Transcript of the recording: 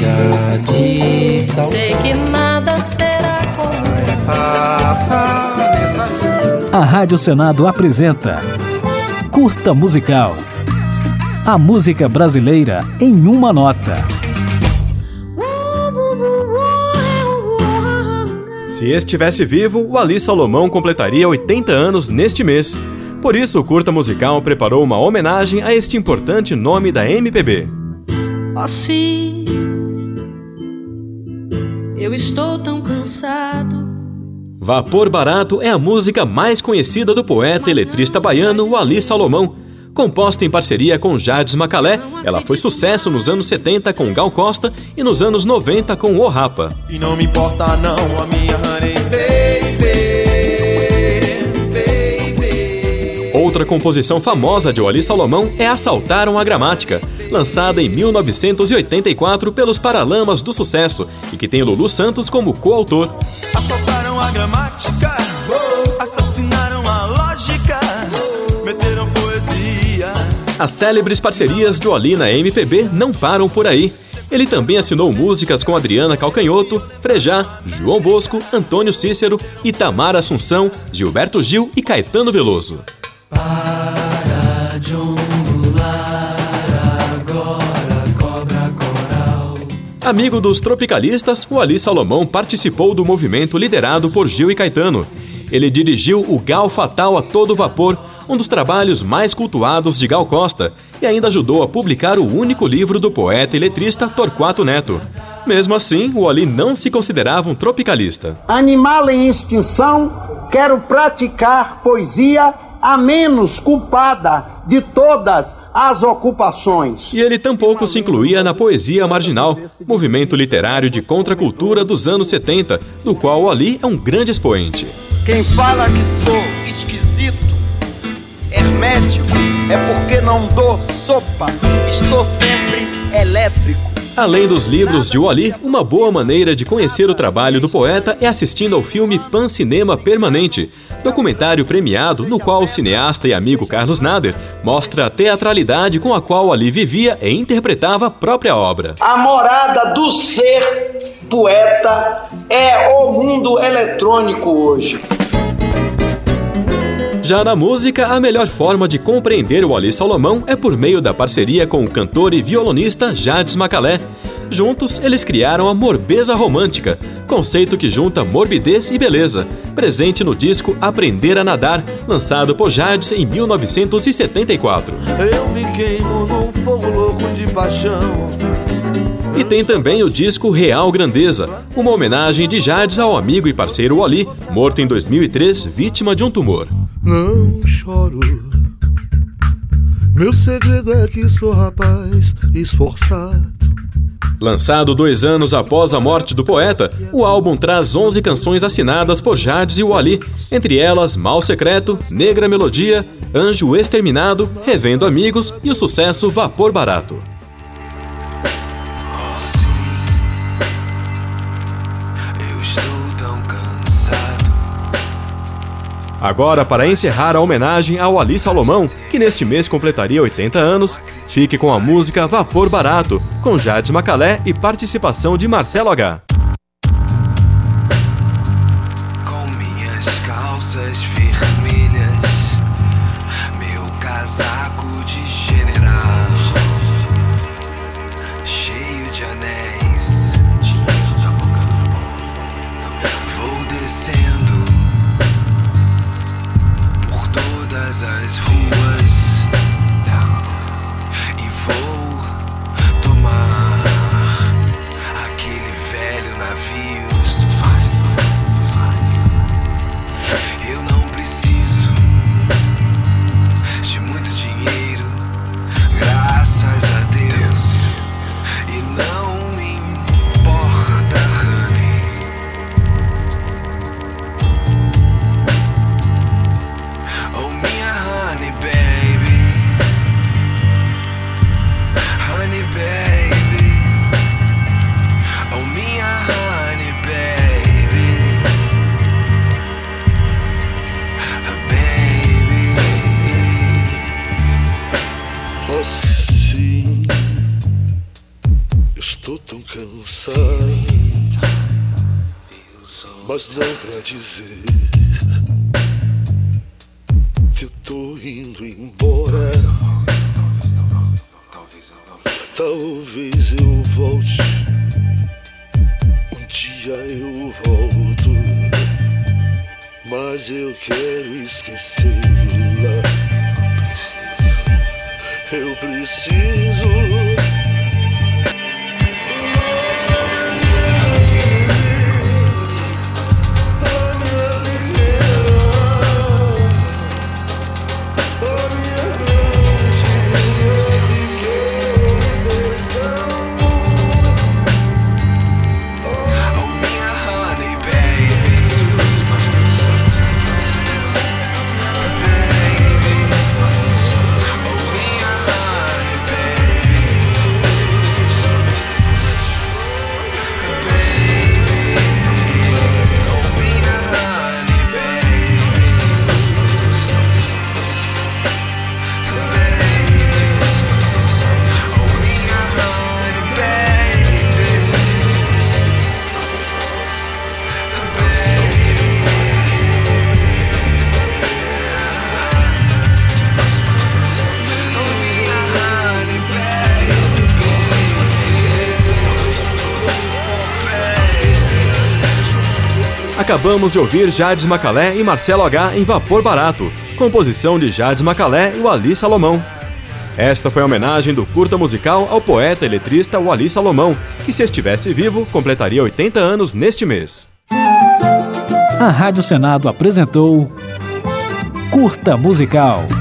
de saudade. Sei que nada será como A Rádio Senado apresenta Curta Musical. A música brasileira em uma nota. Se estivesse vivo, o Ali Salomão completaria 80 anos neste mês. Por isso, o Curta Musical preparou uma homenagem a este importante nome da MPB. assim. Eu estou tão cansado. Vapor Barato é a música mais conhecida do poeta e letrista baiano, o Ali Salomão. Composta em parceria com Jardes Macalé, ela foi sucesso nos anos 70 com Gal Costa e nos anos 90 com O Rapa. E não me importa não, a minha honey baby. Outra composição famosa de Ali Salomão é Assaltaram a Gramática, lançada em 1984 pelos Paralamas do Sucesso e que tem Lulu Santos como coautor. Assaltaram a gramática, assassinaram a lógica, meteram poesia. As célebres parcerias de Ali na MPB não param por aí. Ele também assinou músicas com Adriana Calcanhoto, Frejá, João Bosco, Antônio Cícero, Itamar Assunção, Gilberto Gil e Caetano Veloso. Para de ondular, agora cobra coral. Amigo dos tropicalistas, o Ali Salomão participou do movimento liderado por Gil e Caetano. Ele dirigiu o Gal Fatal a Todo Vapor, um dos trabalhos mais cultuados de Gal Costa, e ainda ajudou a publicar o único livro do poeta e letrista Torquato Neto. Mesmo assim, o Ali não se considerava um tropicalista. Animal em extinção, quero praticar poesia a menos culpada de todas as ocupações. E ele tampouco se incluía na poesia marginal, movimento literário de contracultura dos anos 70, do qual o Ali é um grande expoente. Quem fala que sou esquisito, hermético, é porque não dou sopa, estou sempre elétrico. Além dos livros de Ali, uma boa maneira de conhecer o trabalho do poeta é assistindo ao filme Pan Cinema Permanente, documentário premiado no qual o cineasta e amigo Carlos Nader mostra a teatralidade com a qual Ali vivia e interpretava a própria obra. A morada do ser poeta é o mundo eletrônico hoje. Já na música, a melhor forma de compreender o Ali Salomão é por meio da parceria com o cantor e violonista Jardes Macalé. Juntos, eles criaram a Morbeza Romântica, conceito que junta morbidez e beleza, presente no disco Aprender a Nadar, lançado por Jardes em 1974. Eu me queimo num fogo louco de paixão. E tem também o disco Real Grandeza, uma homenagem de Jardes ao amigo e parceiro Ali, morto em 2003, vítima de um tumor. Não choro, meu segredo é que sou rapaz esforçado. Lançado 2 anos após a morte do poeta, o álbum traz 11 canções assinadas por Jardes e o Ali, entre elas Mal Secreto, Negra Melodia, Anjo Exterminado, Revendo Amigos e o sucesso Vapor Barato. Agora, para encerrar a homenagem ao Ali Salomão, que neste mês completaria 80 anos, fique com a música Vapor Barato, com Jardes Macalé e participação de Marcelo H. Com minhas calças vermelhas, meu casaco de general, cheio de anéis, vou descendo as ruas e vou tomar aquele velho tô tão cansado, mas não pra dizer que eu tô indo embora. Talvez eu volte, um dia eu volto, mas eu quero esquecê-la. Eu preciso. Acabamos de ouvir Jardes Macalé e Marcelo H em Vapor Barato, composição de Jardes Macalé e Wally Salomão. Esta foi a homenagem do curta musical ao poeta e letrista Wally Salomão, que, se estivesse vivo, completaria 80 anos neste mês. A Rádio Senado apresentou Curta Musical.